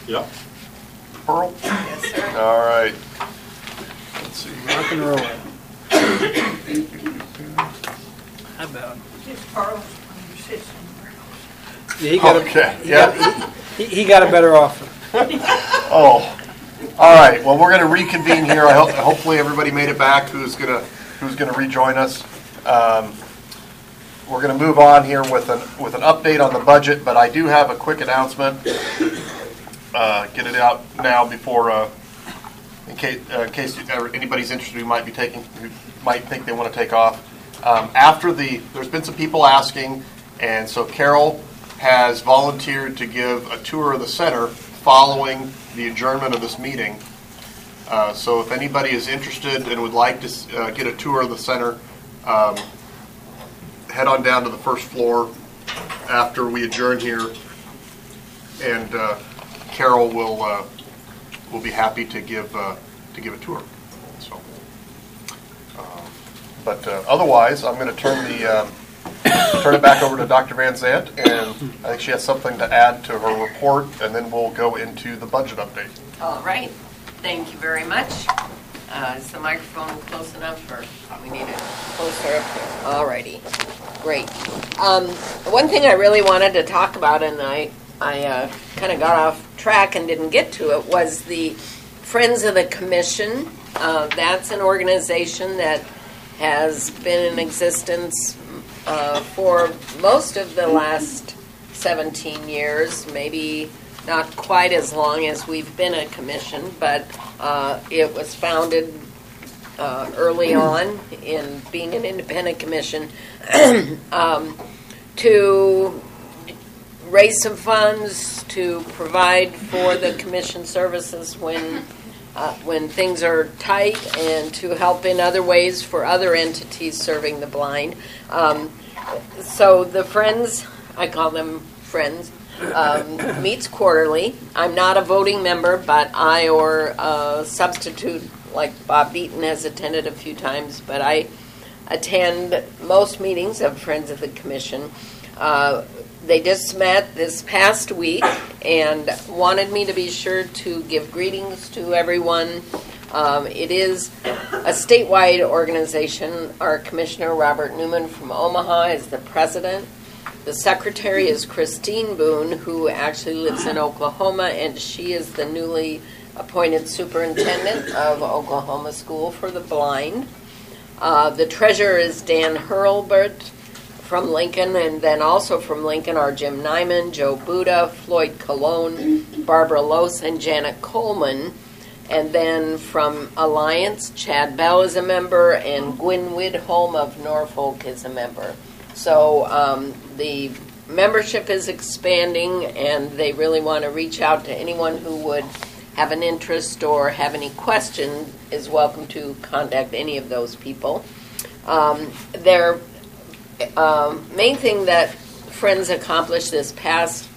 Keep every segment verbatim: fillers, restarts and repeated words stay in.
Yep. Pearl? Yes, sir. All right. Let's see. Rock and roll. How about? Just Carl's conversation. Yeah, he got Okay, a, he yeah. got, he, he got a better offer. Oh, all right. Well, we're going to reconvene here. I hope, hopefully everybody made it back who's going to who's going to rejoin us. Um, we're going to move on here with an with an update on the budget, but I do have a quick announcement. Uh, get it out now before, uh, in case uh, in case anybody's interested who might be taking who might think they want to take off. Um, after the, there's been some people asking, and so Carol has volunteered to give a tour of the center following the adjournment of this meeting. Uh, so if anybody is interested and would like to uh, get a tour of the center, um, head on down to the first floor after we adjourn here, and uh, Carol will uh, will be happy to give uh, to give a tour. So, um, but uh, otherwise, I'm going to turn the um, turn it back over to Doctor Van Zandt, and I think she has something to add to her report, and then we'll go into the budget update. All right. Thank you very much. Uh, is the microphone close enough, or we need it closer up here? All righty. Great. Um, one thing I really wanted to talk about, and I, I uh, kind of got off track and didn't get to it, was the Friends of the Commission. Uh, that's an organization that has been in existence uh, for most of the last seventeen years, maybe not quite as long as we've been a commission, but uh, it was founded uh, early on in being an independent commission um, to raise some funds to provide for the commission services when uh, when things are tight, and to help in other ways for other entities serving the blind. Um, so the Friends, I call them Friends, Um, meets quarterly. I'm not a voting member, but I or a substitute like Bob Beaton has attended a few times, but I attend most meetings of Friends of the Commission. Uh, they just met this past week and wanted me to be sure to give greetings to everyone. Um, it is a statewide organization. Our Commissioner, Robert Newman from Omaha, is the president. The secretary is Christine Boone, who actually lives in Oklahoma, and she is the newly appointed superintendent of Oklahoma School for the Blind. Uh, the treasurer is Dan Hurlbert from Lincoln, and then also from Lincoln are Jim Nyman, Joe Buda, Floyd Colon, Barbara Lose, and Janet Coleman. And then from Alliance, Chad Bell is a member, and Gwyn Widholm of Norfolk is a member. So um, the membership is expanding, and they really want to reach out to anyone who would have an interest or have any question is welcome to contact any of those people. Um, their um, main thing that Friends accomplished this past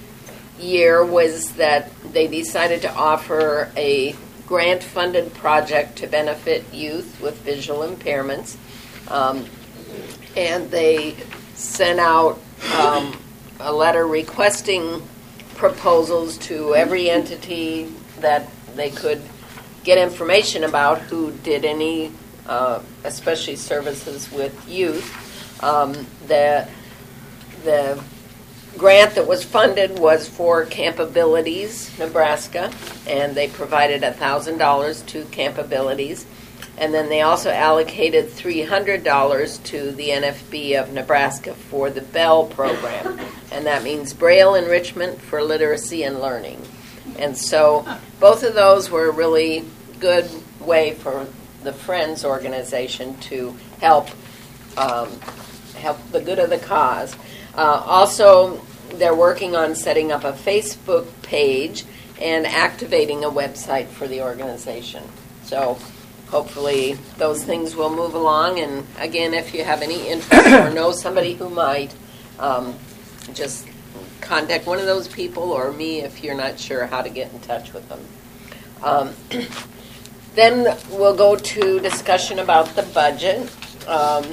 year was that they decided to offer a grant-funded project to benefit youth with visual impairments. Um, and they sent out um, a letter requesting proposals to every entity that they could get information about who did any, uh, especially services with youth. Um, the, the grant that was funded was for Campabilities, Nebraska, and they provided one thousand dollars to Campabilities. And then they also allocated three hundred dollars to the N F B of Nebraska for the Bell program. And that means Braille Enrichment for Literacy and Learning. And so both of those were a really good way for the Friends organization to help um, help the good of the cause. Uh, also, they're working on setting up a Facebook page and activating a website for the organization. So hopefully those things will move along. And again, if you have any interest or know somebody who might, um, just contact one of those people or me if you're not sure how to get in touch with them. Um, then we'll go to discussion about the budget. Um,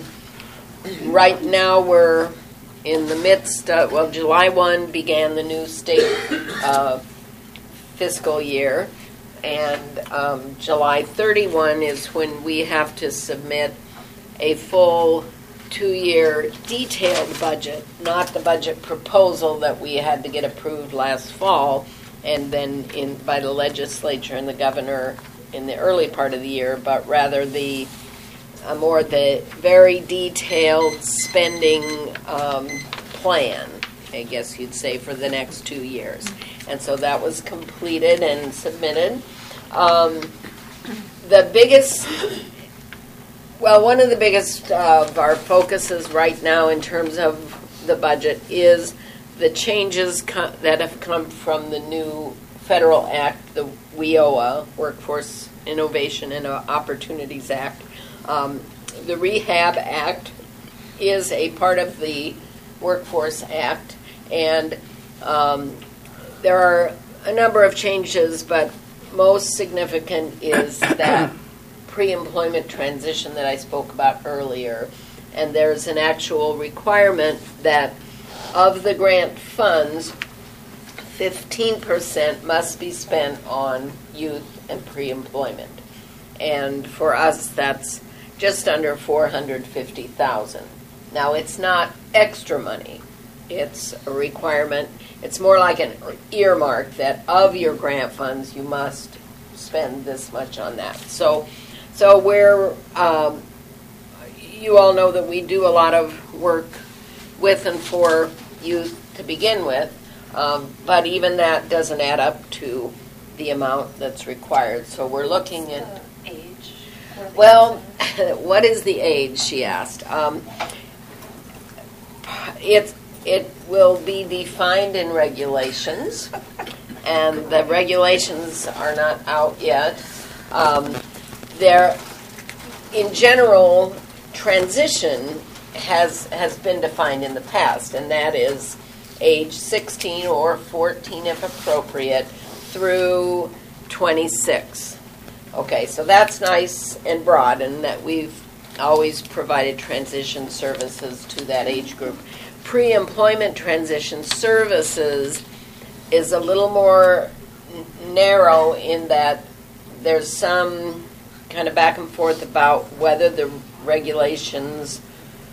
right now we're in the midst of, well, July first began the new state uh, fiscal year, and um, July thirty-first is when we have to submit a full two-year detailed budget, not the budget proposal that we had to get approved last fall, and then in by the legislature and the governor in the early part of the year, but rather the uh, more the very detailed spending um, plan, I guess you'd say, for the next two years. And so that was completed and submitted. Um, the biggest, well, one of the biggest of our focuses right now in terms of the budget is the changes co- that have come from the new federal act, the W I O A, Workforce Innovation and Opportunities Act. Um, the Rehab Act is a part of the Workforce Act, and um, there are a number of changes, but most significant is that pre-employment transition that I spoke about earlier. And there's an actual requirement that of the grant funds, fifteen percent must be spent on youth and pre-employment. And for us, that's just under four hundred fifty thousand dollars. Now, it's not extra money. It's a requirement. It's more like an earmark that of your grant funds, you must spend this much on that. So, so we're, um, you all know that we do a lot of work with and for youth to begin with, um, but even that doesn't add up to the amount that's required. So we're looking at age. well, what is the age, she asked. Um, it, it will be defined in regulations, and the regulations are not out yet. Um, there, in general, transition has has been defined in the past, and that is age sixteen or fourteen, if appropriate, through twenty-six. Okay, so that's nice and broad, and that we've always provided transition services to that age group. Pre-employment transition services is a little more n- narrow in that there's some kind of back and forth about whether the regulations,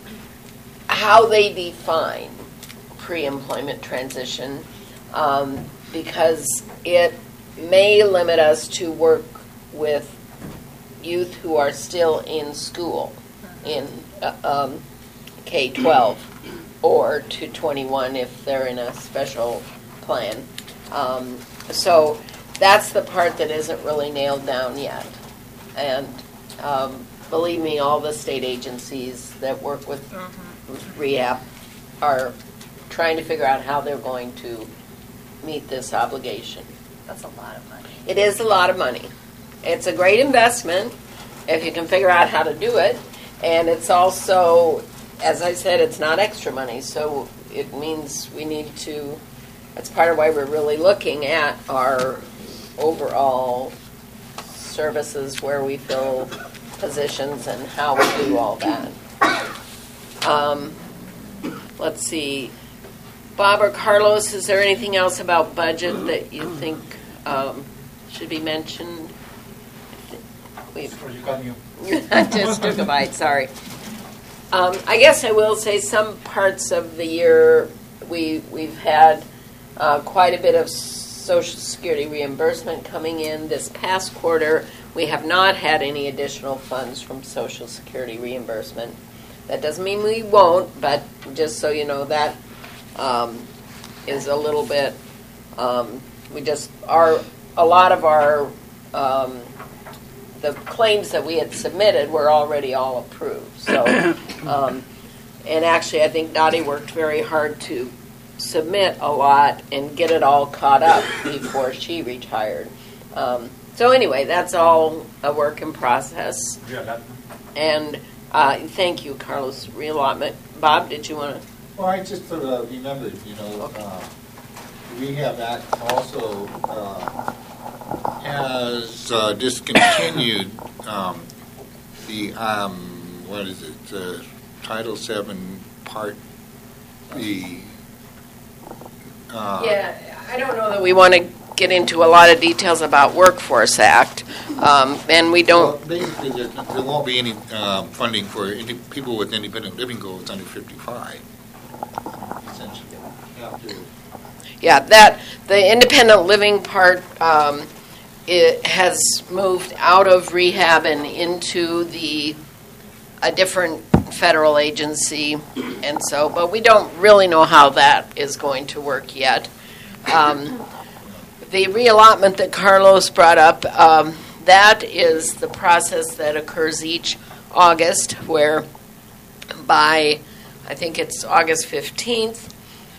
how they define pre-employment transition, um, because it may limit us to work with youth who are still in school, in uh, um, K twelve, or to twenty-one if they're in a special plan. Um, so that's the part that isn't really nailed down yet. And um, believe me, all the state agencies that work with mm-hmm. rehab are trying to figure out how they're going to meet this obligation. That's a lot of money. It is a lot of money. It's a great investment if you can figure out how to do it. And it's also, as I said, it's not extra money. So it means we need to, that's part of why we're really looking at our overall services, where we fill positions and how we do all that. Um, let's see. Bob or Carlos, is there anything else about budget that you think um, should be mentioned? We I just took a bite, sorry. Um, I guess I will say some parts of the year we, we've had uh, quite a bit of Social Security reimbursement coming in. This past quarter, we have not had any additional funds from Social Security reimbursement. That doesn't mean we won't, but just so you know, that um, is a little bit, um, we just, our, a lot of our, um, the claims that we had submitted were already all approved. So, um, and actually I think Dottie worked very hard to submit a lot and get it all caught up before she retired. Um, so anyway, that's all a work in process. Yeah, that. And uh, thank you, Carlos, reallotment. Bob, did you want to? Well, I just sort of remembered, you know, Okay. uh, Rehab Act also uh, has uh, discontinued um, the, um, what is it, uh, Title seven Part B. Uh, Yeah, I don't know that we want to get into a lot of details about Workforce Act, um, and we Well, don't. basically, there, there won't be any um, funding for any, people with independent living goals under fifty-five, essentially. After, Yeah, that the independent living part um, it has moved out of rehab and into the a different federal agency, and so, but we don't really know how that is going to work yet. Um, the reallotment that Carlos brought up, um, that is the process that occurs each August, where by, I think it's August fifteenth,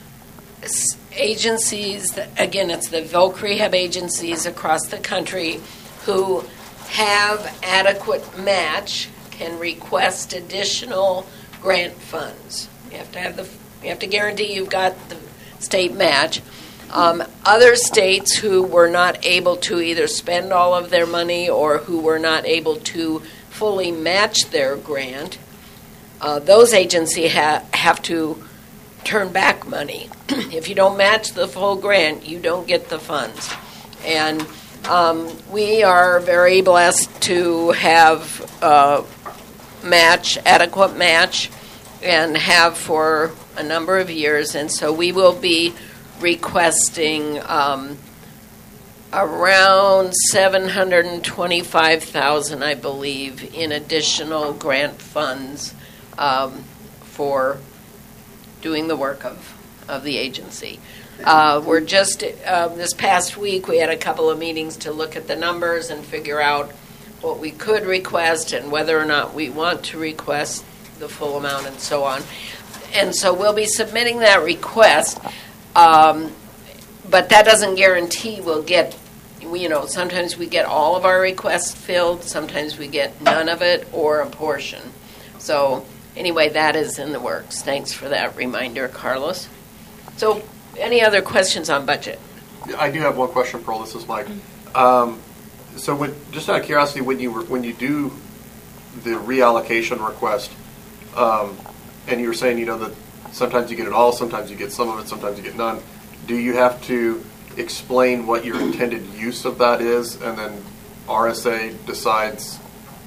agencies, again, it's the Voc Rehab agencies across the country who have adequate match can request additional grant funds. You have to have the, you have to guarantee you've got the state match. Um, other states who were not able to either spend all of their money or who were not able to fully match their grant, uh, those agencies ha- have to turn back money. If you don't match the full grant, you don't get the funds. And um, we are very blessed to have uh, match, adequate match, and have for a number of years. And so we will be requesting um, around seven hundred twenty-five thousand dollars, I believe, in additional grant funds um, for doing the work of, of the agency. Uh, we're just, uh, this past week, we had a couple of meetings to look at the numbers and figure out what we could request and whether or not we want to request the full amount and so on. And so we'll be submitting that request, um, but that doesn't guarantee we'll get, you know, sometimes we get all of our requests filled, sometimes we get none of it or a portion. So anyway, that is in the works. Thanks for that reminder, Carlos. So any other questions on budget? I do have one question, Pearl. This is Mike. Um, so, when, just out of curiosity, when you when you do the reallocation request, um, and you were saying, you know, that sometimes you get it all, sometimes you get some of it, sometimes you get none. Do you have to explain what your intended use of that is, and then R S A decides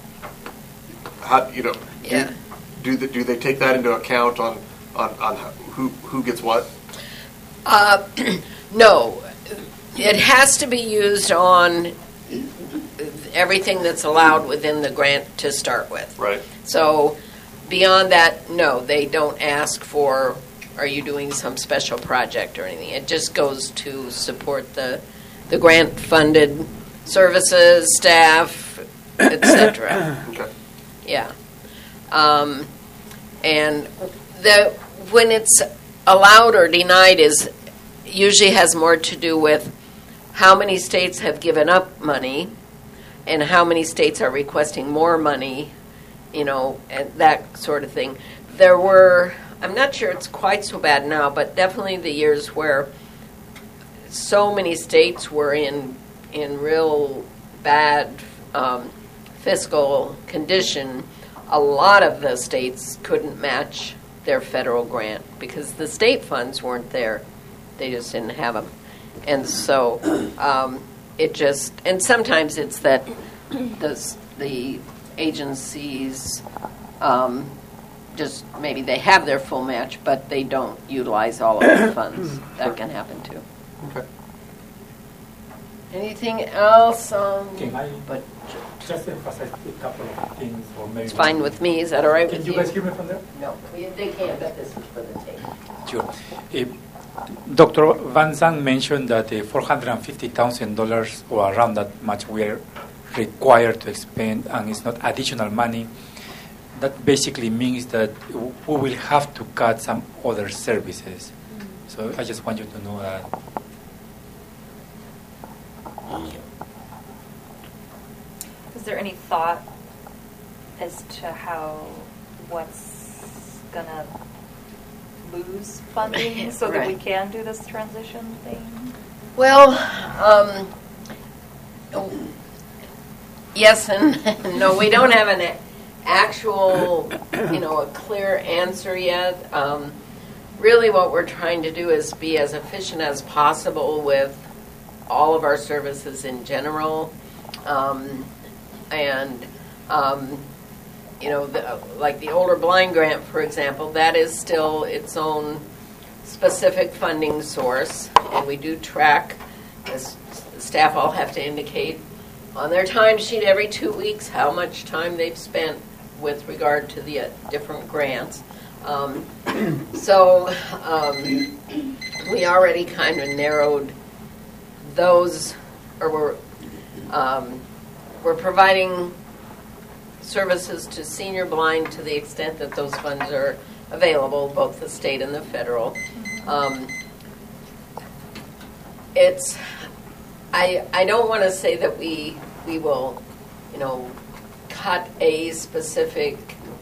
how, you know? Yeah. Do, do, the, do they take that into account on on, on who who gets what? Uh, no, it has to be used on everything that's allowed within the grant to start with. Right. So beyond that, no, they don't ask for, are you doing some special project or anything? It just goes to support the the grant-funded services, staff, et cetera. Okay. Yeah. Um, and the when it's allowed or denied is usually has more to do with how many states have given up money and how many states are requesting more money, you know, and that sort of thing. There were, I'm not sure it's quite so bad now, but definitely the years where so many states were in in real bad um, fiscal condition, a lot of the states couldn't match their federal grant because the state funds weren't there. They just didn't have them. And so um, it just, and sometimes it's that the, the agencies um, just, maybe they have their full match, but they don't utilize all of the funds. That can happen too. Okay. Anything else on Can I but just emphasize a couple of things, or maybe it's fine with me. Is that all right Can with you you? guys hear me from there? No, we, they can't, but this is for the tape. Sure. Eh, Doctor Van Zandt mentioned that uh, four hundred fifty thousand dollars or around that much we are required to expend, and it's not additional money. That basically means that w- we will have to cut some other services. So I just want you to know that. Is there any thought as to how, what's gonna lose funding so that we Right. can do this transition thing? Well, um, yes and no. We don't have an actual, you know, a clear answer yet. Um, really, what we're trying to do is be as efficient as possible with all of our services in general. Um, and, um, you know, the, like the older blind grant, for example, that is still its own specific funding source. And we do track, as staff all have to indicate on their timesheet every two weeks how much time they've spent with regard to the uh, different grants. Um, so um, we already kind of narrowed those, or we're, um, we're providing services to senior blind to the extent that those funds are available, both the state and the federal. Um, it's, I, I don't want to say that we, we will, you know, cut a specific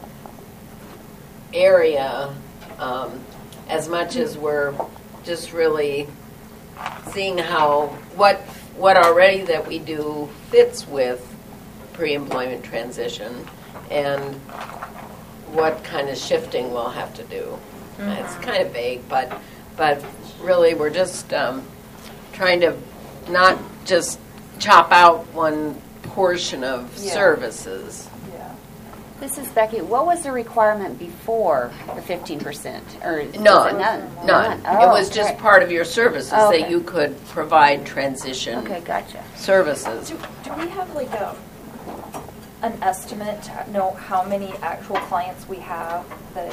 area um, as much as we're just really seeing how what what already that we do fits with pre-employment transition and what kind of shifting we'll have to do. Mm-hmm. It's kind of vague, but but really we're just um, trying to not just chop out one portion of Yeah. services. Yeah. This is Becky. What was the requirement before the fifteen percent? Or was it None. None. None. Oh, it was just okay. part of your services Oh, okay. that you could provide transition Okay, gotcha. services. Do, do we have like a an estimate to know how many actual clients we have that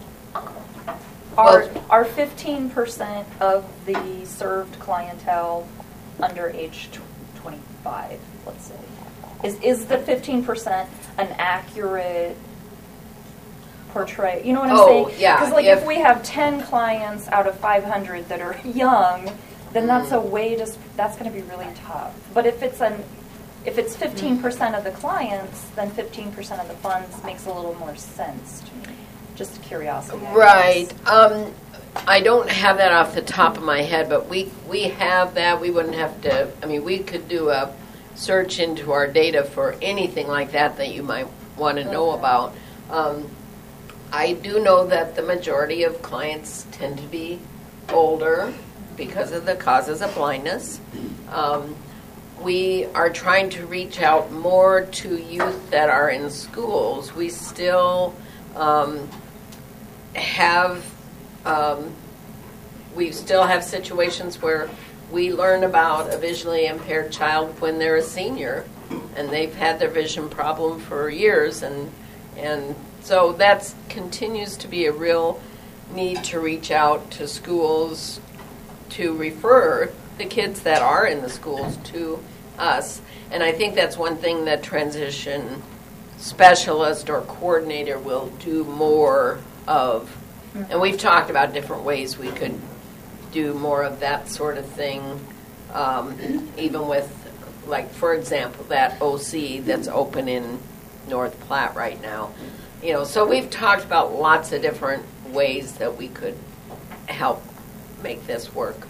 are Well- are fifteen percent of the served clientele under age twenty-five, let's say? Is is the fifteen percent an accurate portray? You know what I'm Oh, saying? yeah, Because like if- if we have ten clients out of five hundred that are young, then that's a way to sp- that's going to be really tough. But if it's an if it's fifteen percent of the clients, then fifteen percent of the funds makes a little more sense to me. Just curiosity. I Right. guess. Um, I don't have that off the top of my head, but we we have that. We wouldn't have to. I mean, we could do a search into our data for anything like that that you might want to know Okay. about. Um, I do know that the majority of clients tend to be older because of the causes of blindness. Um, we are trying to reach out more to youth that are in schools. We still um, have, um, we still have situations where we learn about a visually impaired child when they're a senior, and they've had their vision problem for years, and and so that continues to be a real need to reach out to schools to refer the kids that are in the schools to us. And I think that's one thing that transition specialist or coordinator will do more of. And we've talked about different ways we could do more of that sort of thing, um, even with, like, for example, that O C that's open in North Platte right now. You know, so we've talked about lots of different ways that we could help make this work.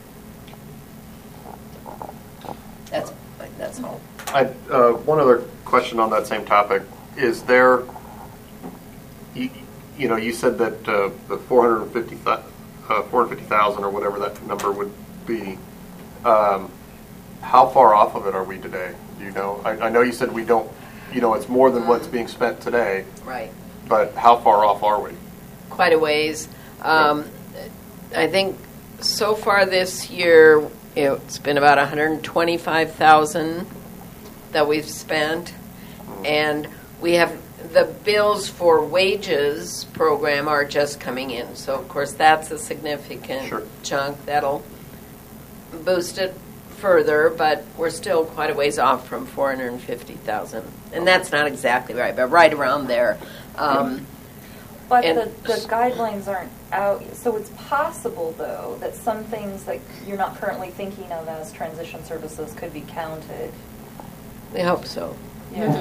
That's that's all. I, uh, one other question on that same topic. Is there, you, you know, you said that uh, the four hundred fifty thousand or whatever that number would be, um, how far off of it are we today? Do you know? I, I know you said we don't, you know, it's more than what's being spent today, Right. but how far off are we? Quite a ways. Um, I think so far this year, it's been about one hundred twenty-five thousand that we've spent, and we have the bills for wages program are just coming in. So of course that's a significant Sure. chunk that'll boost it further, but we're still quite a ways off from four hundred fifty thousand, and that's not exactly right, but right around there. Um, But And- the, the guidelines aren't out, so it's possible, though, that some things like you're not currently thinking of as transition services could be counted. we hope so. Yeah.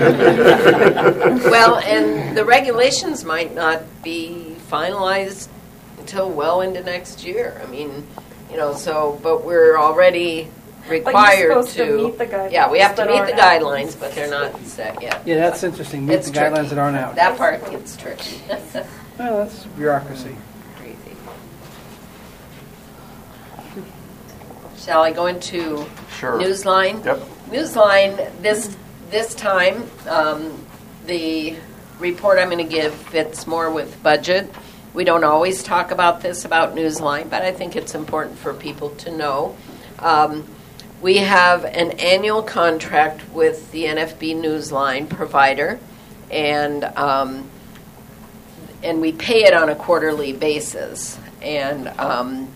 Well, and the regulations might not be finalized until well into next year. I mean, you know, so, but we're already required supposed to meet the Yeah, we have to guidelines meet that the aren't out. guidelines, but they're not set yet. Yeah, that's interesting. Meet It's the tricky. guidelines that aren't out. That part gets tricky. Well, that's bureaucracy. Crazy. Shall I go into Sure. Newsline? Yep. Newsline, this, this time, um, the report I'm going to give fits more with budget. We don't always talk about this about Newsline, but I think it's important for people to know. Um, we have an annual contract with the N F B Newsline provider, and um, and we pay it on a quarterly basis. And um,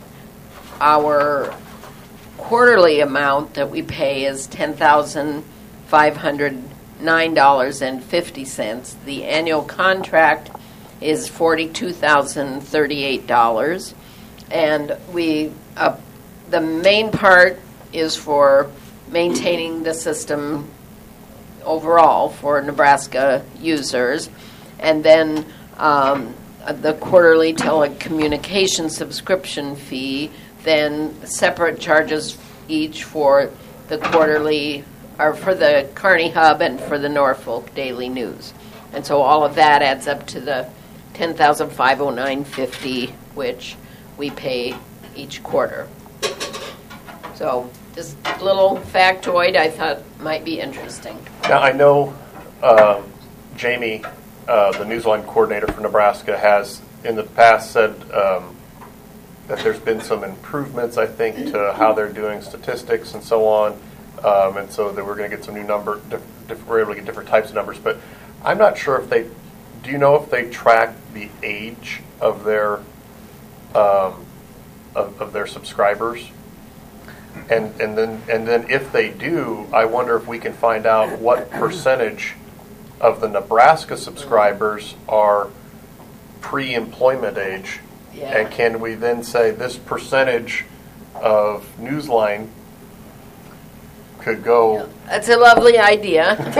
our quarterly amount that we pay is ten thousand five hundred nine dollars and fifty cents. The annual contract is forty-two thousand thirty-eight dollars, and we uh, the main part is for maintaining the system overall for Nebraska users, and then um, the quarterly telecommunication subscription fee, then separate charges each for the quarterly, or for the Kearney Hub and for the Norfolk Daily News. And so all of that adds up to the ten thousand five hundred nine dollars and fifty cents, which we pay each quarter. So just a little factoid I thought might be interesting. Now, I know um, Jamie, uh, the Newsline coordinator for Nebraska, has in the past said um, that there's been some improvements, I think, to how they're doing statistics and so on, um, and so that we're going to get some new number, diff- diff- we're able to get different types of numbers. But I'm not sure if they, do you know if they track the age of their um, of, of their subscribers? And and then and then if they do, I wonder if we can find out what percentage of the Nebraska subscribers are pre-employment age, Yeah. and can we then say this percentage of Newsline could go? That's a lovely idea. Um,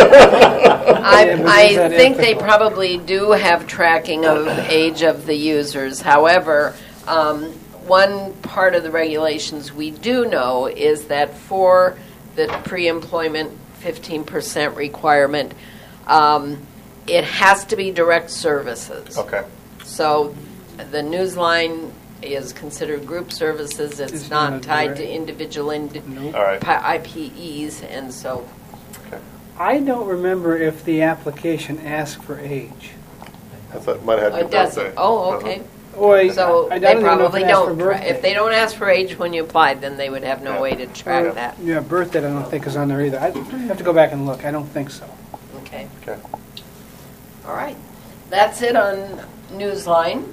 I, Yeah, but I is that think they ethical? probably do have tracking of age of the users. However, um, one part of the regulations we do know is that for the pre-employment fifteen percent requirement, um, it has to be direct services. Okay. So the Newsline is considered group services. It's, It's not not tied direct. to individual indi- Nope. All right. I P Es, and so I don't remember if the application asked for age. I thought it might have oh, it doesn't. Oh, okay. Or So I, I they don't even know if probably it asked for don't. birthday. If they don't ask for age when you applied, then they would have no Yeah. way to track Or- that. Yeah, birthday I don't think is on there either. I have to go back and look. I don't think so. Okay. Okay. All right. That's it on Newsline.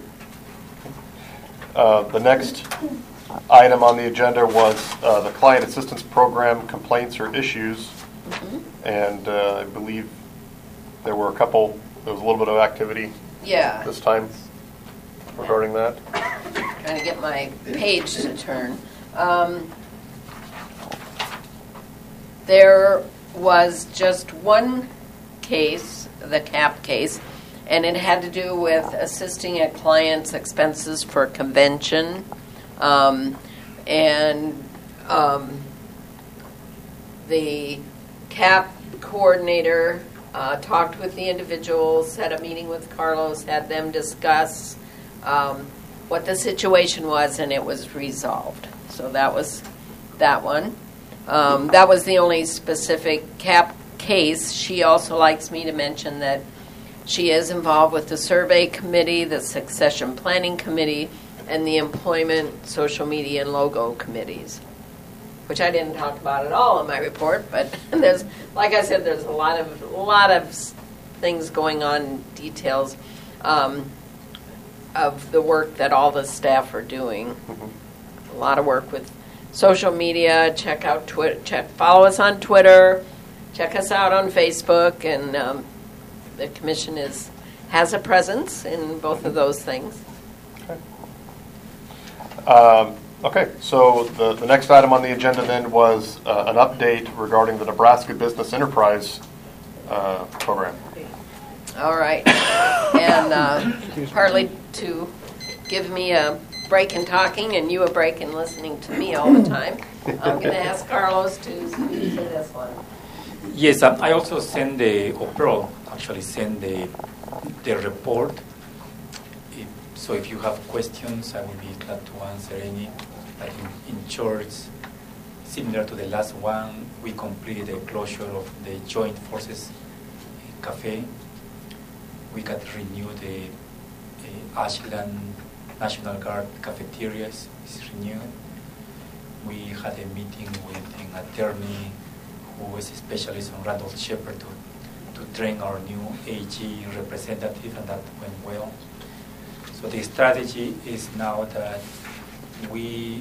Uh, the next item on the agenda was uh, the Client Assistance Program complaints or issues. And uh, I believe there were a couple, there was a little bit of activity Yeah. this time regarding that. Trying to get my page to turn. Um, there was just one case, the C A P case, and it had to do with assisting a client's expenses for convention. Um, and um, the C A P coordinator uh, talked with the individuals, had a meeting with Carlos, had them discuss um, what the situation was, and it was resolved. So that was that one. Um, that was the only specific C A P case. She also likes me to mention that she is involved with the survey committee, the succession planning committee, and the employment, social media, and logo committees, which I didn't talk about at all in my report. But there's, like I said, there's a lot of a lot of things going on, details um, of the work that all the staff are doing. A lot of work with social media. Check out Twitter. Check, follow us on Twitter. Check us out on Facebook, and um, the commission is has a presence in both of those things. Um, okay, so the, the next item on the agenda then was uh, an update regarding the Nebraska Business Enterprise uh, program. All right, and uh, partly to give me a break in talking and you a break in listening to me all the time, I'm going to ask Carlos to speak to this one. Yes, um, I also send the, or Pearl actually send the, the report. If, so if you have questions, I will be glad to answer any, like in, in short similar to the last one, we completed the closure of the Joint Forces Cafe. We got renewed the uh, Ashland National Guard cafeteria is, is renewed. We had a meeting with an attorney who is a specialist on Randall Shepard to, to train our new A G representative, and that went well. So the strategy is now that we,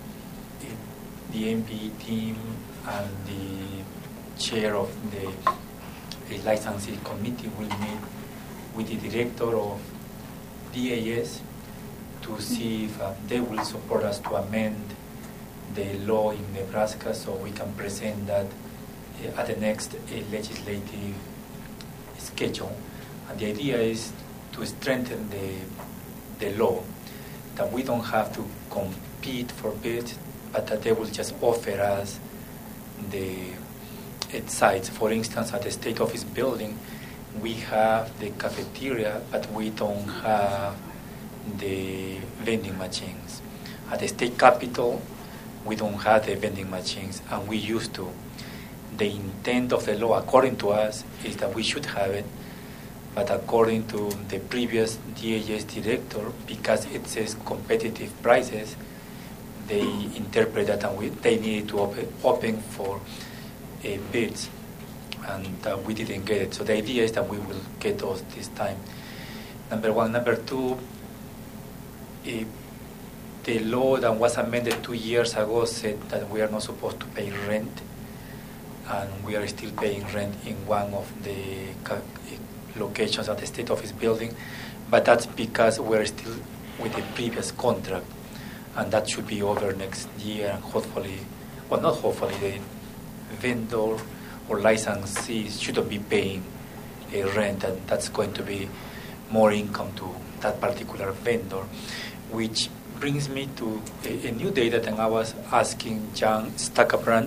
the M P E team and the chair of the, the licensing committee will meet with the director of D A S to see if uh, they will support us to amend the law in Nebraska so we can present that uh, at the next uh, legislative schedule. And the idea is to strengthen the, the law, that we don't have to compete for bids, but that they will just offer us the uh, sites. For instance, at the state office building, we have the cafeteria, but we don't have the vending machines. At the state capitol, we don't have the vending machines, and we used to. The intent of the law, according to us, is that we should have it, but according to the previous D A S director, because it says competitive prices, they interpret that and we, they needed to open, open for uh, bids, and uh, we didn't get it. So the idea is that we will get those this time. Number one. Number two, uh, the law that was amended two years ago said that we are not supposed to pay rent, and we are still paying rent in one of the ca- locations at the state office building, but that's because we're still with the previous contract, and that should be over next year, and hopefully, well, not hopefully, the vendor or licensee shouldn't be paying a rent, and that's going to be more income to that particular vendor, which brings me to a, a new data that I was asking John Stackerbrand.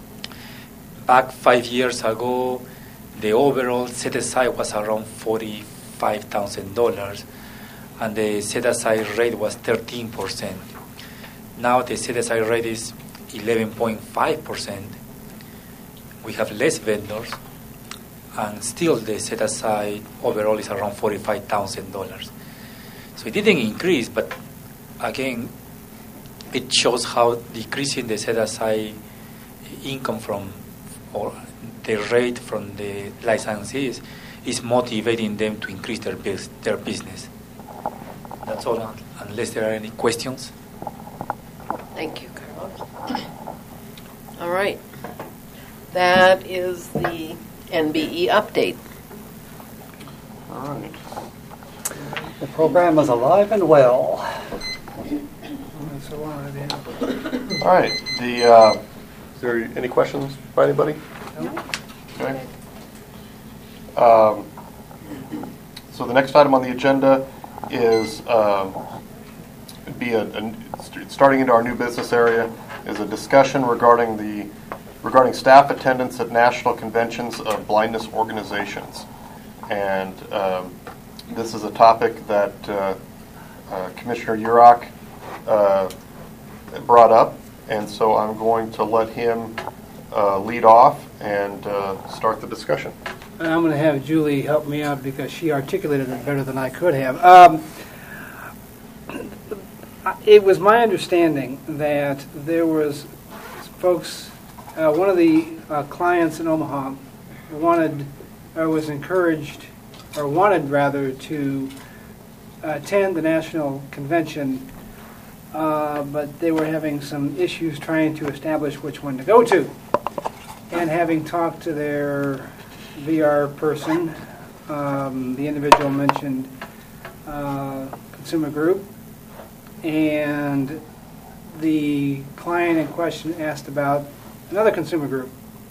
Back five years ago, the overall set-aside was around forty-five thousand dollars, and the set-aside rate was thirteen percent. Now the set-aside rate is eleven point five percent. We have less vendors, and still the set-aside overall is around forty-five thousand dollars. So it didn't increase, but again, it shows how decreasing the set-aside income from, or the rate from the licensees is motivating them to increase their, biz- their business. That's all, unless there are any questions. Thank you, Carlos. All right. That is the N B E update. All right. The program is alive and well. That's a lot, yeah. All right. The uh, is there any questions by anybody? No. Okay. Um, so the next item on the agenda is um, be a, a starting into our new business area is a discussion regarding the regarding staff attendance at national conventions of blindness organizations, and um, this is a topic that uh, uh, Commissioner Yurok uh, brought up, and so I'm going to let him uh, lead off and uh, start the discussion. And I'm going to have Julie help me out because she articulated it better than I could have. Um, it was my understanding that there was folks, uh, one of the uh, clients in Omaha wanted, or was encouraged, or wanted rather, to attend the national convention, uh, but they were having some issues trying to establish which one to go to. And having talked to their V R person, um, the individual mentioned uh, Consumer Group, and the client in question asked about another consumer group.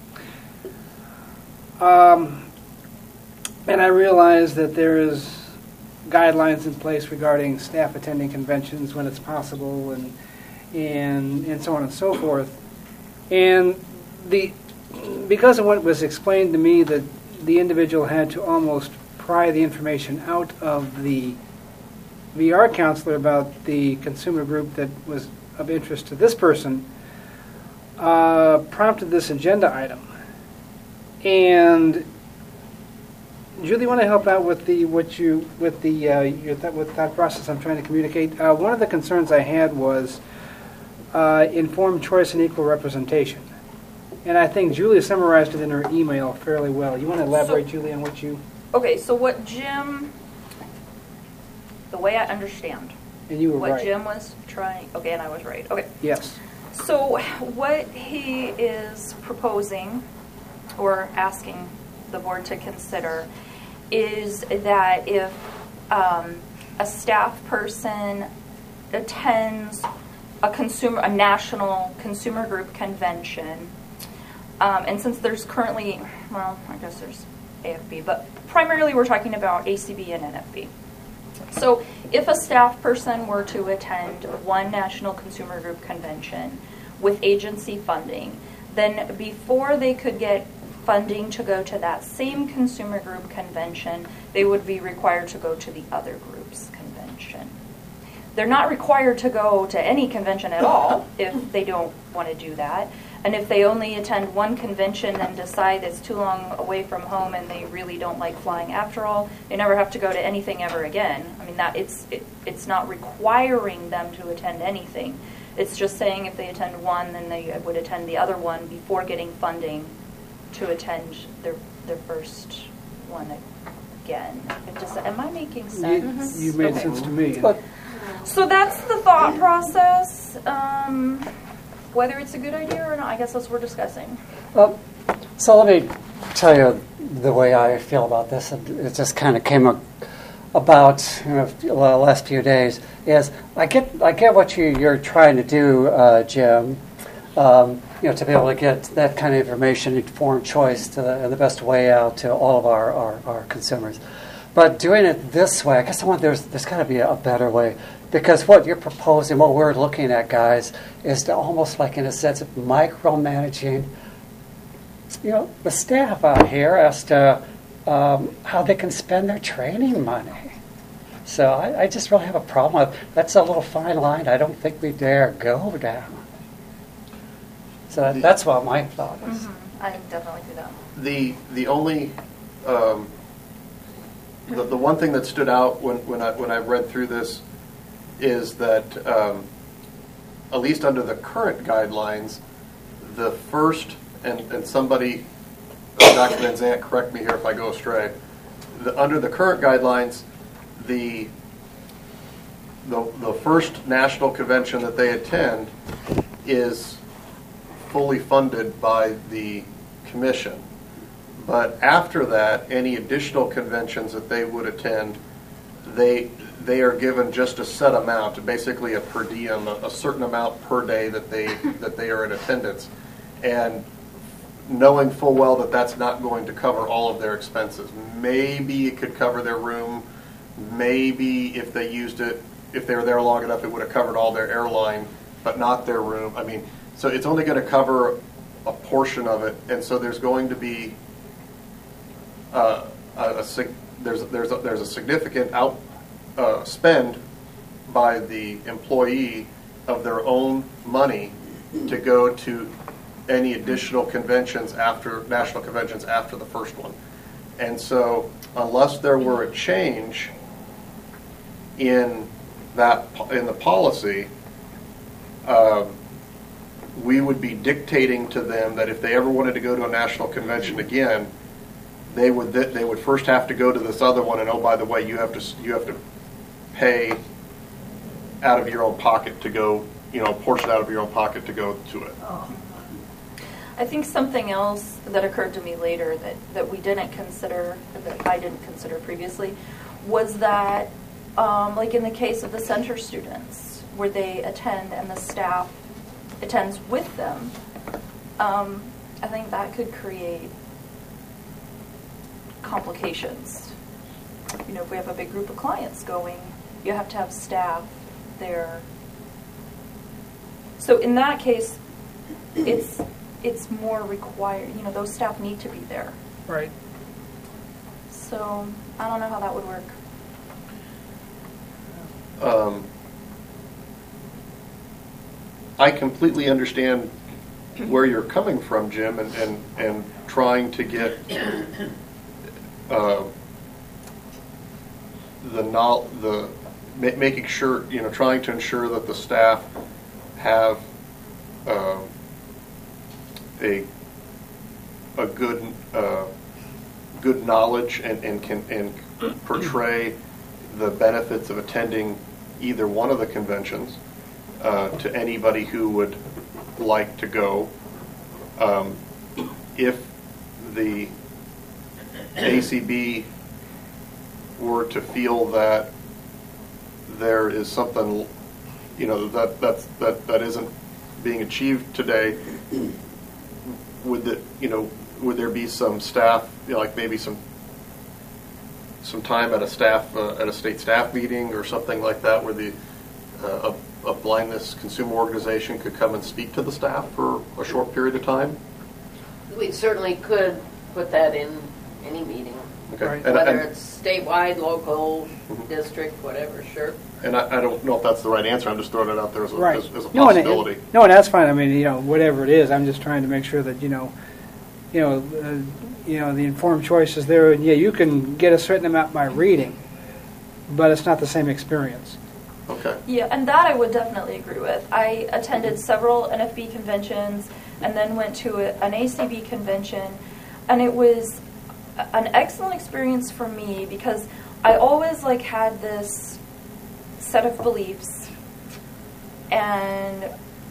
Um, and I realized that there is guidelines in place regarding staff attending conventions when it's possible, and and and so on and so forth. And the because of what was explained to me, that the individual had to almost pry the information out of the V R counselor about the consumer group that was of interest to this person, uh, prompted this agenda item. And Julie, want to help out with the what you with the uh, your th- with that process I'm trying to communicate? Uh, one of the concerns I had was uh, informed choice and equal representation, and I think Julie summarized it in her email fairly well. You want to elaborate, So- Julie, on what you Okay, so what Jim, the way I understand, and you were what right. Jim was trying, okay, and I was right. Okay, Yes. so what he is proposing or asking the board to consider is that if um, a staff person attends a consumer, a national consumer group convention, um, and since there's currently, well, I guess there's A F B, but primarily we're talking about A C B and N F B. So if a staff person were to attend one national consumer group convention with agency funding, then before they could get funding to go to that same consumer group convention, they would be required to go to the other group's convention. They're not required to go to any convention at all if they don't want to do that. And if they only attend one convention and decide it's too long away from home and they really don't like flying after all, they never have to go to anything ever again. I mean, that it's it, it's not requiring them to attend anything. It's just saying if they attend one, then they would attend the other one before getting funding to attend their their first one again. It just, am I making sense? You, you made Okay. sense to me. So that's the thought process. Um, whether it's a good idea or not, I guess that's what we're discussing. Well, so let me tell you the way I feel about this. And it just kind of came up about you know, the last few days. Is I get I get what you, you're trying to do, uh, Jim. Um, you know, to be able to get that kind of information, informed choice, to the, the best way out to all of our, our, our consumers. But doing it this way, I guess I want there's there's got to be a, a better way, because what you're proposing, what we're looking at, guys, is to almost like in a sense of micromanaging, you know, the staff out here as to um, how they can spend their training money. So I, I just really have a problem with that's a little fine line. I don't think we dare go down. So that, that's what my thought is. Mm-hmm. I definitely do that. The, the only, um, the, the one thing that stood out when, when I, when I read through this is that, um, at least under the current guidelines, the first, and, and somebody, uh, Doctor Van Zant, correct me here if I go astray, the, under the current guidelines, the, the, the first national convention that they attend is fully funded by the commission. But after that, any additional conventions that they would attend, they they are given just a set amount, basically a per diem, a, a certain amount per day that they that they are in attendance, and knowing full well that that's not going to cover all of their expenses. Maybe it could cover their room. Maybe if they used it, if they were there long enough, it would have covered all their airline, but not their room. I mean. So it's only going to cover a portion of it, and so there's going to be uh, a, a sig- there's there's a, there's a significant out uh, spend by the employee of their own money to go to any additional conventions after national conventions after the first one, and so unless there were a change in that in the policy. Um, we would be dictating to them that if they ever wanted to go to a national convention again, they would th- they would first have to go to this other one, and oh, by the way, you have to you have to pay out of your own pocket to go, you know, a portion out of your own pocket to go to it. I think something else that occurred to me later that, that we didn't consider, that I didn't consider previously, was that, um, like in the case of the center students, where they attend and the staff attends with them, um, I think that could create complications. You know, if we have a big group of clients going, you have to have staff there. So in that case, it's it's more required. You know, those staff need to be there. Right. So I don't know how that would work. Um, I completely understand where you're coming from, Jim, and, and, and trying to get uh, the no, the ma- making sure, you know, trying to ensure that the staff have uh, a a good uh, good knowledge and, and can and portray the benefits of attending either one of the conventions uh, to anybody who would like to go. Um, if the A C B were to feel that there is something, you know, that that's, that that isn't being achieved today, would that, you know, would there be some staff, you know, like maybe some some time at a staff uh, at a state staff meeting or something like that, where the uh, a, a blindness consumer organization could come and speak to the staff for a short period of time? We certainly could put that in any meeting, Okay. Right. And, whether and, it's statewide, local, Mhm. district, whatever. Sure. and I, I don't know if that's the right answer. I'm just throwing it out there as a, Right. as, as a No, and it- possibility. No, and that's fine. I mean, you know, whatever it is, I'm just trying to make sure that, you know, you know, uh, you know, the informed choice is there. And yeah, you can get a certain amount by reading, but it's not the same experience. Okay. Yeah, and that I would definitely agree with. I attended several N F B conventions and then went to a, an A C B convention, and it was a- an excellent experience for me because I always like had this set of beliefs and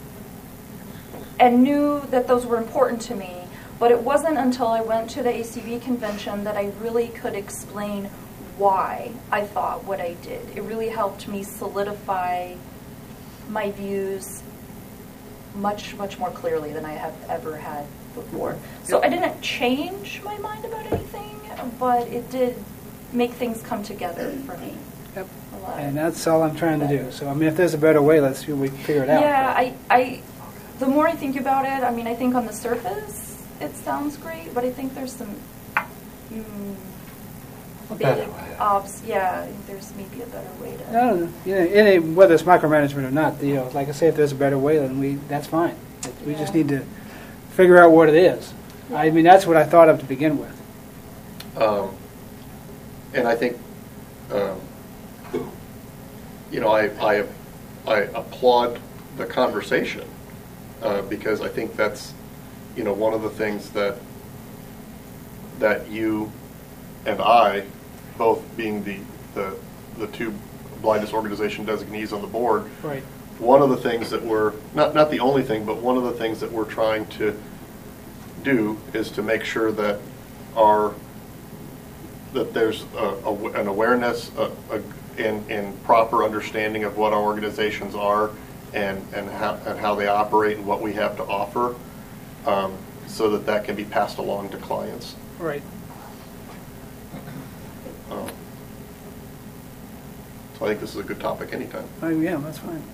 and knew that those were important to me. But it wasn't until I went to the A C B convention that I really could explain why I thought what I did. It really helped me solidify my views much, much more clearly than I have ever had before. So I didn't change my mind about anything, but it did make things come together for me. Yep. A lot. And that's all I'm trying to do. So, I mean, if there's a better way, let's see if we can figure it out. Yeah, I, I, the more I think about it, I mean, I think on the surface it sounds great, but I think there's some mm, A big better way. obs. Yeah, I think there's maybe a better way to. I don't know. You know, any, whether it's micromanagement or not, you know, like I say, if there's a better way, then we that's fine. We just Yeah. need to figure out what it is. I mean, that's what I thought of to begin with. Um, and I think, um, you know, I, I, I applaud the conversation uh, because I think that's, you know, one of the things that that you and I, both being the the, the two blindness organization designees on the board, Right. one of the things that we're, not, not the only thing, but one of the things that we're trying to do is to make sure that our, that there's a, a, an awareness a, a, and, and proper understanding of what our organizations are and, and, how, and how they operate and what we have to offer, um, so that that can be passed along to clients. Right. Um, so I think this is a good topic anytime. Oh, yeah, that's fine.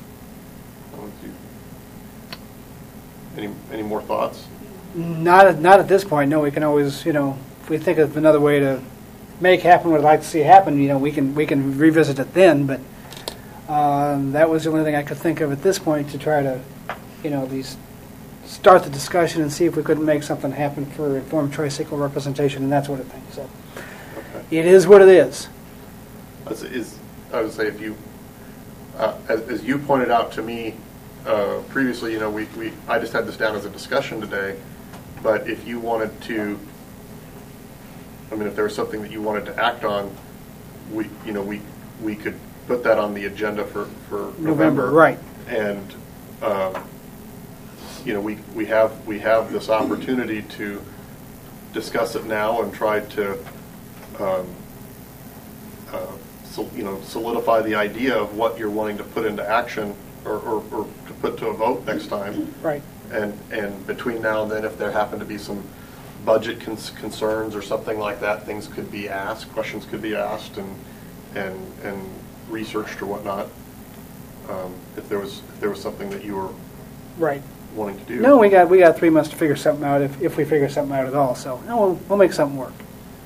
Any, any more thoughts? Not at, not at this point. No, we can always, you know, if we think of another way to make happen what I'd like to see happen, you know, we can we can revisit it then. But um, that was the only thing I could think of at this point to try to, you know, at least start the discussion and see if we couldn't make something happen for informed choice, equal representation, and that sort of thing. So Okay. it is what it is. As is, I would say if you, uh, as, as you pointed out to me uh, previously, you know, we, we I just had this down as a discussion today, but if you wanted to, I mean, if there was something that you wanted to act on, we, you know, we we could put that on the agenda for, for November. November, right. And, um, you know, we, we have we have this opportunity to discuss it now and try to, um, uh, so, you know, solidify the idea of what you're wanting to put into action or, or, or to put to a vote next time. Right. And and between now and then, if there happen to be some budget cons- concerns or something like that, things could be asked, questions could be asked, and and and researched or whatnot. Um, if there was if there was something that you were Right. wanting to do. No, we got we got three months to figure something out if, if we figure something out at all. So no, we'll, we'll make something work.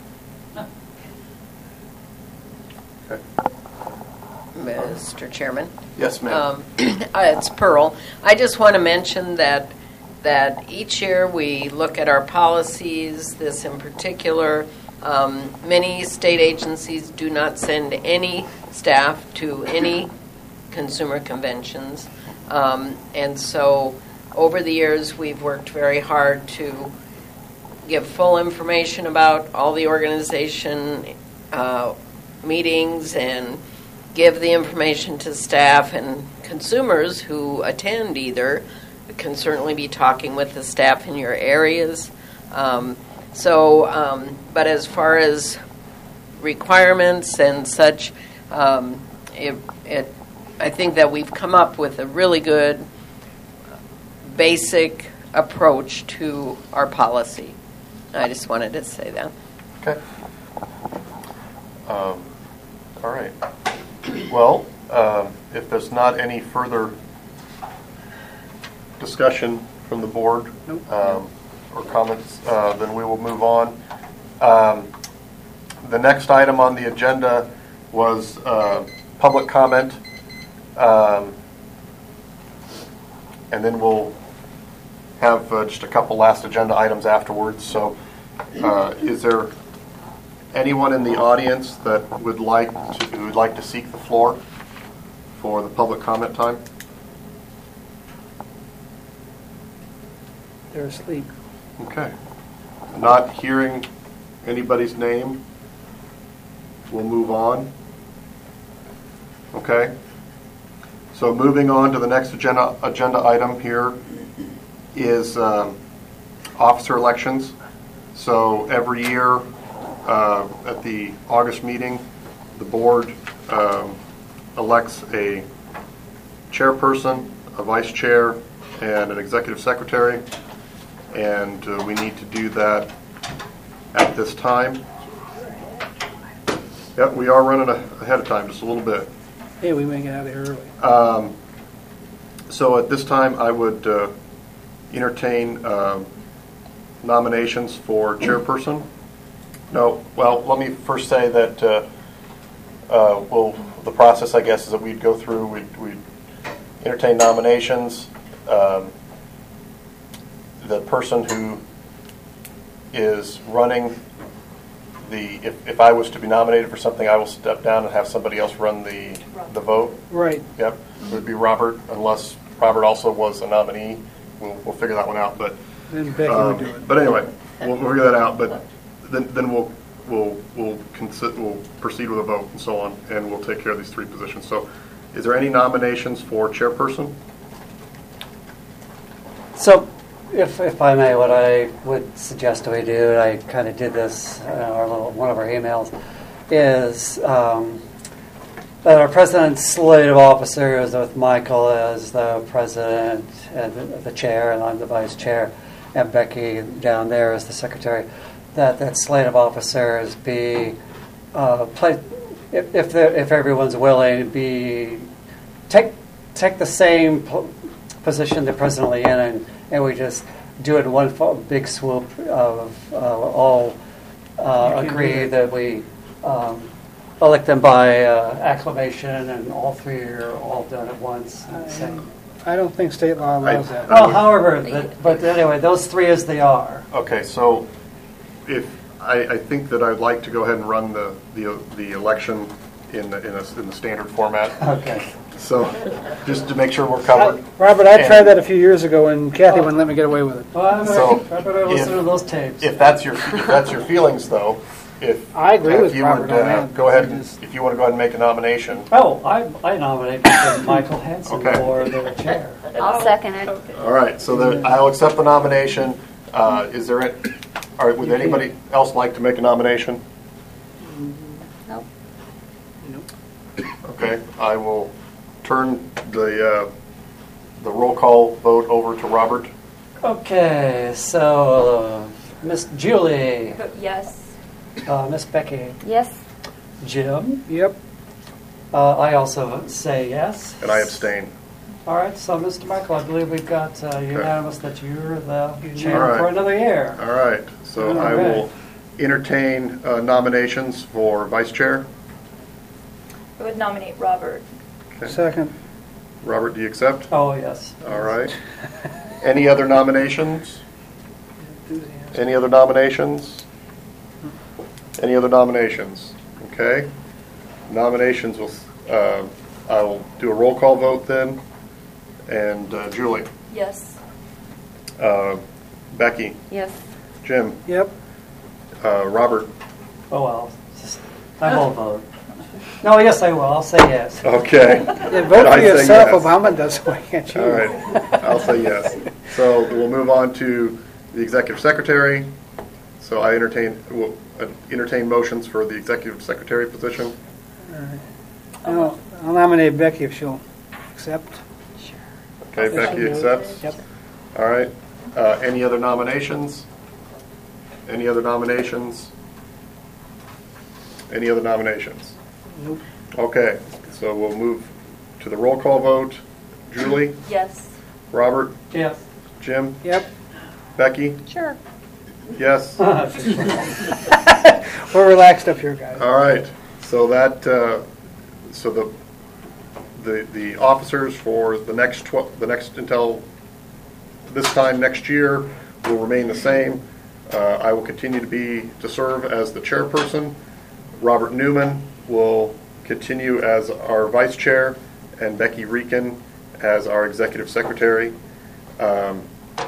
Okay. Mister Chairman. Yes, ma'am. Um, uh, It's Pearl. I just want to mention that that each year we look at our policies, this in particular. Um, many state agencies do not send any staff to any consumer conventions. Um, and so over the years, we've worked very hard to give full information about all the organization uh, meetings and give the information to staff, and consumers who attend either can certainly be talking with the staff in your areas. Um, so, um, but as far as requirements and such, um, it, it, I think that we've come up with a really good basic approach to our policy. I just wanted to say that. Okay. Um, all right. Well, um, if there's not any further discussion from the board um, or comments, uh, then we will move on. Um, the next item on the agenda was uh, public comment, um, and then we'll have uh, just a couple last agenda items afterwards. So, uh, is there anyone in the audience that would like to who would like to seek the floor for the public comment time? They're asleep. Okay. Not hearing anybody's name, we'll move on. Okay. So moving on to the next agenda agenda item here is um, officer elections. So every year uh, at the August meeting, the board um, elects a chairperson, a vice chair, and an executive secretary. And uh, we need to do that at this time. Yep, we are running a- ahead of time just a little bit. Hey, we may get out of here early. Um, so at this time, I would uh, entertain uh, nominations for chairperson. No, well, let me first say that uh, uh, well, the process, I guess, is that we'd go through, we'd, we'd entertain nominations. Um, the person who is running the, if, if I was to be nominated for something, I will step down and have somebody else run the the vote. Right. Yep, it would be Robert, unless Robert also was a nominee. We'll, we'll figure that one out. But Then Becky um, would do it. But anyway, we'll, we'll figure that out. But then then we'll we'll we'll consi- we'll proceed with a vote and so on, and we'll take care of these three positions. So, is there any nominations for chairperson? So, if if I may, what I would suggest we do, and I kind of did this in our little, one of our emails, is um, that our president's slate of officers, with Michael as the president and the, the chair, and I'm the vice chair, and Becky down there as the secretary, that that slate of officers be uh, play, if if, if everyone's willing, be take take the same po- position they're presently in, and, and we just do it in one fo- big swoop of uh, all uh, agree that we um, elect them by uh, acclamation, and all three are all done at once. at the same- I don't think state law allows I- that. I Well, would- however, that, but anyway, those three as they are. Okay, so if I, I think that I'd like to go ahead and run the the, the election in the in, a, in the standard format. Okay. So just to make sure we're covered. Robert, I And- tried that a few years ago, and Kathy wouldn't let me get away with it. Well, I'm So, ready. I better listen if- to those tapes. If that's your if that's your feelings, though, if I agree if with you Robert would on uh, that. go ahead It and is- if you want to go ahead and make a nomination. Oh, I, I nominate Michael Hansen Okay. for the chair. I'll second it. All right, so there, I'll accept the nomination. Uh, is there? A, all right, would anybody else like to make a nomination? Nope. Okay, I will turn the uh, the roll call vote over to Robert. Okay, so uh, Miss Julie, Yes. uh, Miss Becky, Yes. Jim. Yep. Uh, I also say yes. And I abstain. All right, so Mister Michael, I believe we've got uh, unanimous that you're the chair All right. for another year. All right, so All I right. will entertain uh, nominations for vice chair. I would nominate Robert. Okay. Second. Robert, do you accept? Oh, yes. All right. Any other nominations? Any other nominations? Any other nominations? Okay. Nominations will, uh, I will do a roll call vote then. And uh, Julie, Yes. uh, Becky, Yes. Jim, Yep. uh, Robert. Oh, well, just, I won't vote. No, yes, I will. I'll say yes. Okay. Yeah, vote I for say yourself. yes. Obama does. Why can't you? All right. I'll say yes. So we'll move on to the executive secretary. So I entertain, will uh, entertain motions for the executive secretary position. I'll, I'll nominate Becky if she'll accept. Okay, Becky accepts. Yep. All right. Uh, Any other nominations? Any other nominations? Any other nominations? Nope. Okay, so we'll move to the roll call vote. Julie, Yes. Robert, Yes. Jim, Yep. Becky? Sure. Yes? We're relaxed up here, guys. All right, so that, uh, so the, the, the officers for the next, tw- the next, until this time next year will remain the same. Uh, I will continue to be, to serve as the chairperson. Robert Newman will continue as our vice chair, and Becky Rieken as our executive secretary. Um,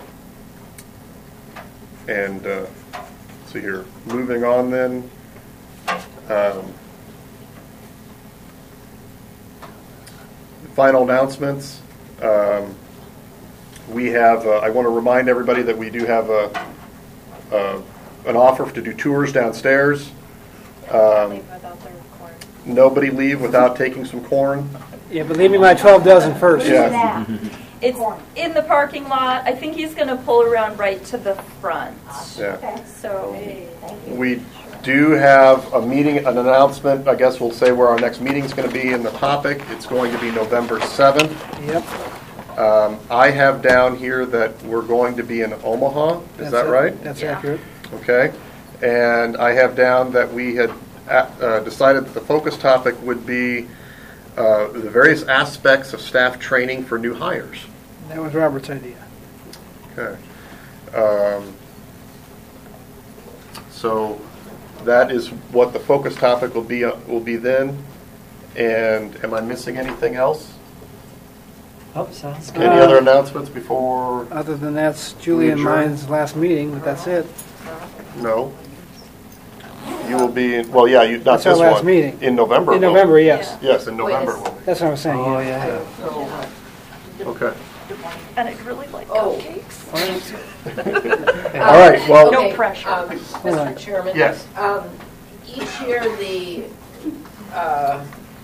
and uh, so here, moving on then. Um, final announcements. Um, we have, uh, I want to remind everybody that we do have a, uh, an offer to do tours downstairs. Um, nobody leave without taking some corn. Yeah, but leave me my twelve dozen first. Yeah. It's in the parking lot. I think he's going to pull around right to the front. Yeah. So, We do have a meeting, an announcement. I guess we'll say where our next meeting is going to be in the topic. It's going to be November seventh. Yep. Um, I have down here that we're going to be in Omaha. Is That's that it. right? That's Yeah. accurate. Okay. And I have down that we had uh, decided that the focus topic would be uh, the various aspects of staff training for new hires. That was Robert's idea. Okay. Um, so that is what the focus topic will be. Uh, will be then. And am I missing anything else? Oh, sounds good. Any Uh, other announcements before? Other than that's Julie and adjourn? mine's last meeting, but that's it. No. You will be. In, well, yeah. You not That's our this last one. meeting. In November. In will- November, yes. Yes, in November. Wait, will be. That's what I was saying. Oh, yeah. yeah. So, Okay. and I'd really like Oh. cupcakes. All right. Well. No okay, pressure. um, Hold Mister on. Chairman? Yes. Um, Each year, the, uh,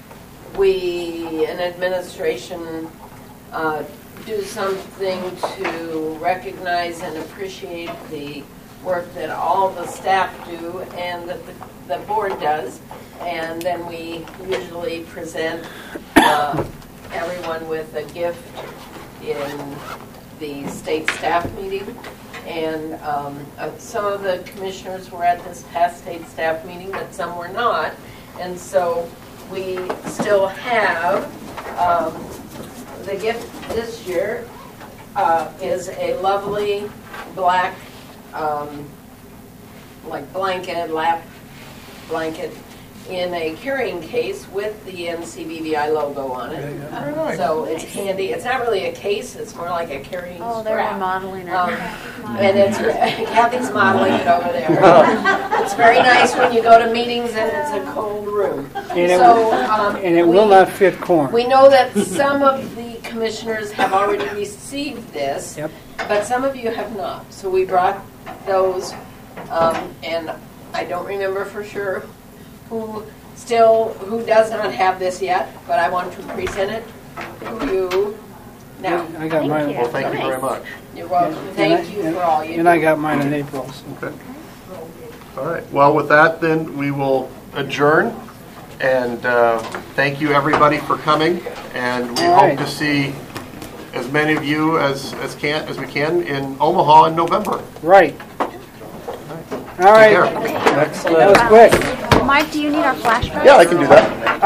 we, in administration, uh, do something to recognize and appreciate the work that all the staff do and that the, the board does. And then we usually present uh, everyone with a gift in the state staff meeting. And um, uh, some of the commissioners were at this past state staff meeting, but some were not. And so we still have um, the gift this year uh, is a lovely black, um, like blanket, lap blanket in a carrying case with the N C B V I logo on it. Very nice. So it's handy. It's not really a case, it's more like a carrying Oh, they're strap. remodeling it. Um, and it's, Kathy's modeling it over there. It's very nice when you go to meetings and it's a cold room. And it, So, um, and it will we- not fit corn. We know that some of the commissioners have already received this, Yep. but some of you have not. So we brought those, um, and I don't remember for sure who still, who does not have this yet, but I want to present it to you now. I got mine. Well, thank you very much. You're welcome. And Thank I- you and- for all you do. And I got mine in April. So. Okay. All right. Well, with that, then we will adjourn. And uh, thank you, everybody, for coming. And we All hope right. to see as many of you as as can as we can in Omaha in November. Right. All right. care. That was quick. Mike, do you need our flashcards? Yeah, I can do that.